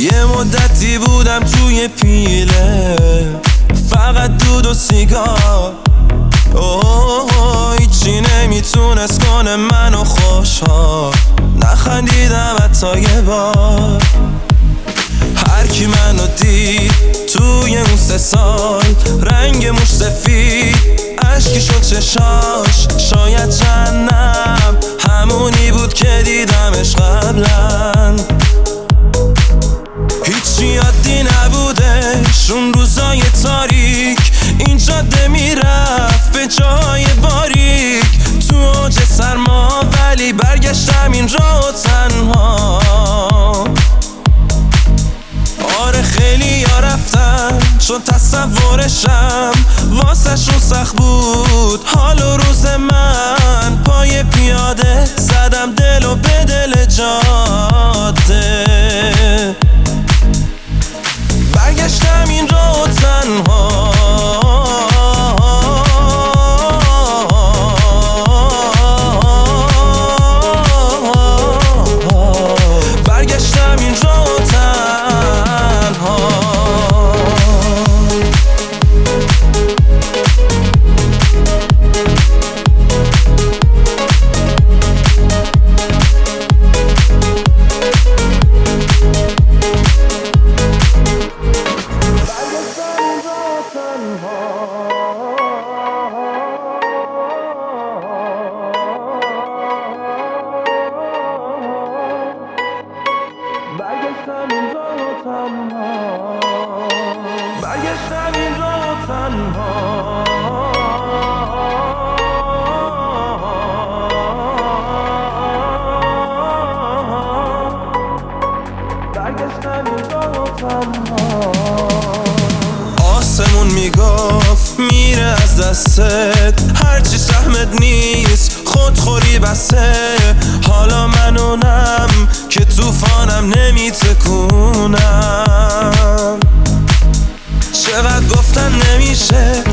یه مدتی بودم توی پیله، فقط دود و سیگار. هیچی نمیتونست کنه منو خوشحال، نخندیدم حتی یه بار. هر کی منو دید توی اون 3 سال، رنگ موش سفید، اشکی شد چشاش، شاید جهنم همونی بود که دیدمش قبلا. هیچی عادی نبودش اون روزای تاریک، این جاده میرفت به جای باریک. تو اوج سرما ولی برگشتم این راه تنها. آره خیلی ها رفتن چون تصورشم واسه شون سخت بود. حال و روز من پای پیاده زدم دل و به دل جاده. برگشتم این راه تنها. برگشتم این راه تنها. برگشتم این راه تنها. برگشتم این راه تنها. برگشتم این راه تنها. آسمون میگفت میره از دستت، هرچی سهمت نیست خودخوری بسه. حالا من اونم که طوفانم نمیتکونم. چقدر گفتن نمیشه